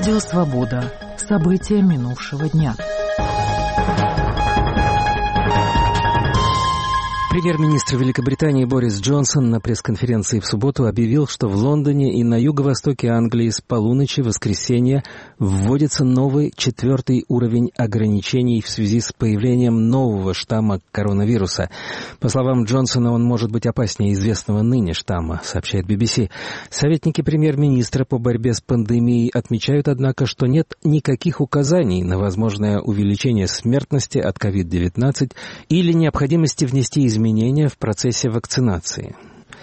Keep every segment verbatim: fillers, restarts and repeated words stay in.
Радио «Свобода». События минувшего дня. Премьер-министр Великобритании Борис Джонсон на пресс-конференции в субботу объявил, что в Лондоне и на юго-востоке Англии с полуночи в воскресенье вводится новый четвертый уровень ограничений в связи с появлением нового штамма коронавируса. По словам Джонсона, он может быть опаснее известного ныне штамма, сообщает би би си. Советники премьер-министра по борьбе с пандемией отмечают, однако, что нет никаких указаний на возможное увеличение смертности от ковид девятнадцать или необходимости внести изменения изменения в процессе вакцинации.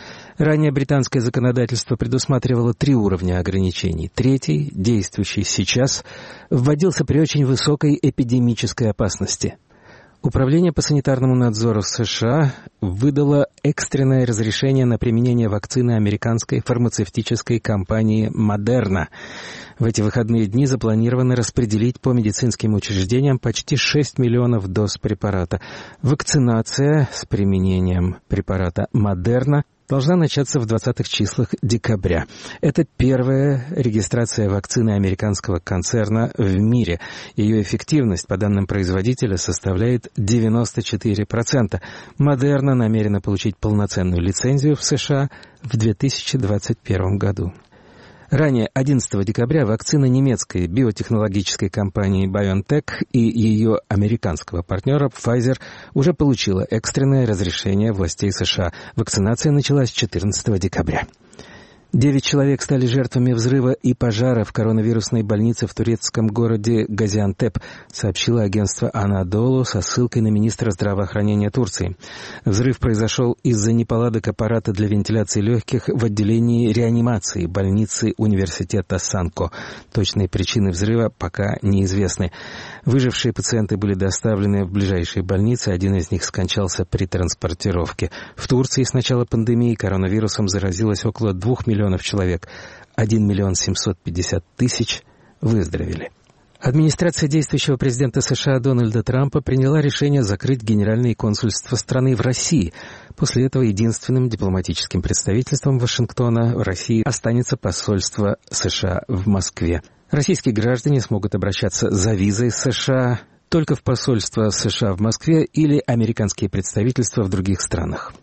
Ранее британское законодательство предусматривало три уровня ограничений. Третий, действующий сейчас, вводился при очень высокой эпидемической опасности. Управление по санитарному надзору в США выдало экстренное разрешение на применение вакцины американской фармацевтической компании Moderna. В эти выходные дни запланировано распределить по медицинским учреждениям почти шесть миллионов доз препарата. Вакцинация с применением препарата Moderna должна начаться в двадцатых числах декабря. Это первая регистрация вакцины американского концерна в мире. Ее эффективность, по данным производителя, составляет девяносто четыре процента. Moderna намерена получить полноценную лицензию в США в две тысячи двадцать первом году. Ранее, одиннадцатого декабря, вакцина немецкой биотехнологической компании BioNTech и ее американского партнера Pfizer уже получила экстренное разрешение властей США. Вакцинация началась четырнадцатого декабря. Девять человек стали жертвами взрыва и пожара в коронавирусной больнице в турецком городе Газиантеп, сообщило агентство Анадолу со ссылкой на министра здравоохранения Турции. Взрыв произошел из-за неполадок аппарата для вентиляции легких в отделении реанимации больницы университета Санко. Точные причины взрыва пока неизвестны. Выжившие пациенты были доставлены в ближайшие больницы, один из них скончался при транспортировке. В Турции с начала пандемии коронавирусом заразилось около двух миллионов человек. один миллион семьсот пятьдесят тысяч выздоровели. Администрация действующего президента США Дональда Трампа приняла решение закрыть генеральные консульства страны в России. После этого единственным дипломатическим представительством Вашингтона в России останется посольство США в Москве. Российские граждане смогут обращаться за визой с США только в посольство США в Москве или американские представительства в других странах.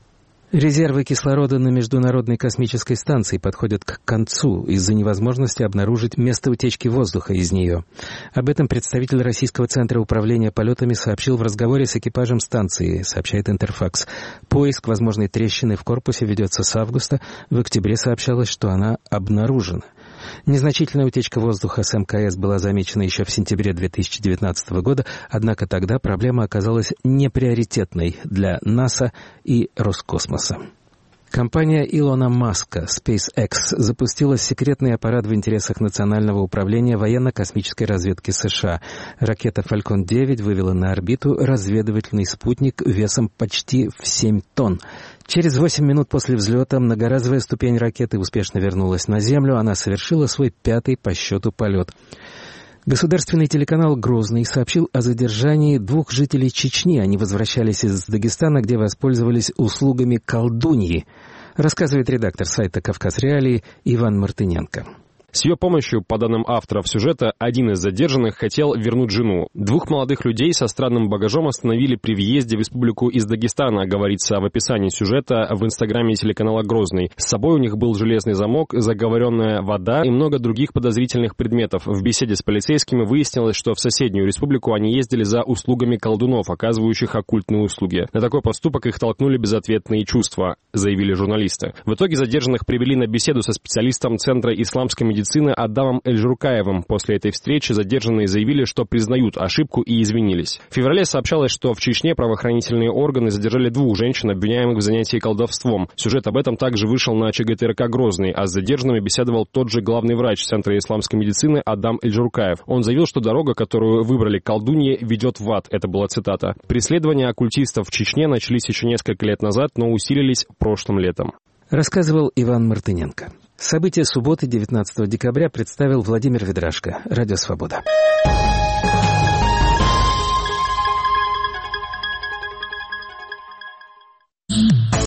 Резервы кислорода на Международной космической станции подходят к концу из-за невозможности обнаружить место утечки воздуха из нее. Об этом представитель Российского центра управления полетами сообщил в разговоре с экипажем станции, сообщает Интерфакс. Поиск возможной трещины в корпусе ведется с августа. В октябре сообщалось, что она обнаружена. Незначительная утечка воздуха с эм ка эс была замечена еще в сентябре две тысячи девятнадцатого года, однако тогда проблема оказалась неприоритетной для НАСА и Роскосмоса. Компания Илона Маска SpaceX запустила секретный аппарат в интересах Национального управления военно-космической разведки США. Ракета Falcon девять вывела на орбиту разведывательный спутник весом почти в семь тонн. Через восемь минут после взлета многоразовая ступень ракеты успешно вернулась на Землю. Она совершила свой пятый по счету полет. Государственный телеканал «Грозный» сообщил о задержании двух жителей Чечни. Они возвращались из Дагестана, где воспользовались услугами колдуньи, рассказывает редактор сайта «Кавказ Реалии» Иван Мартыненко. С ее помощью, по данным авторов сюжета, один из задержанных хотел вернуть жену. Двух молодых людей со странным багажом остановили при въезде в республику из Дагестана, говорится в описании сюжета в инстаграме телеканала «Грозный». С собой у них был железный замок, заговоренная вода и много других подозрительных предметов. В беседе с полицейскими выяснилось, что в соседнюю республику они ездили за услугами колдунов, оказывающих оккультные услуги. На такой поступок их толкнули безответные чувства, заявили журналисты. В итоге задержанных привели на беседу со специалистом Центра исламской медицины Адамом Эль-Журкаевым. После этой встречи задержанные заявили, что признают ошибку и извинились. В феврале сообщалось, что в Чечне правоохранительные органы задержали двух женщин, обвиняемых в занятии колдовством. Сюжет об этом также вышел на ЧГТРК «Грозный», а с задержанными беседовал тот же главный врач Центра исламской медицины Адам Эль-Журкаев. Он заявил, что дорога, которую выбрали колдуньи, ведет в ад. Это была цитата. Преследования оккультистов в Чечне начались еще несколько лет назад, но усилились прошлым летом. Рассказывал Иван Мартыненко. События субботы девятнадцатого декабря представил Владимир Ведрашко. Радио «Свобода».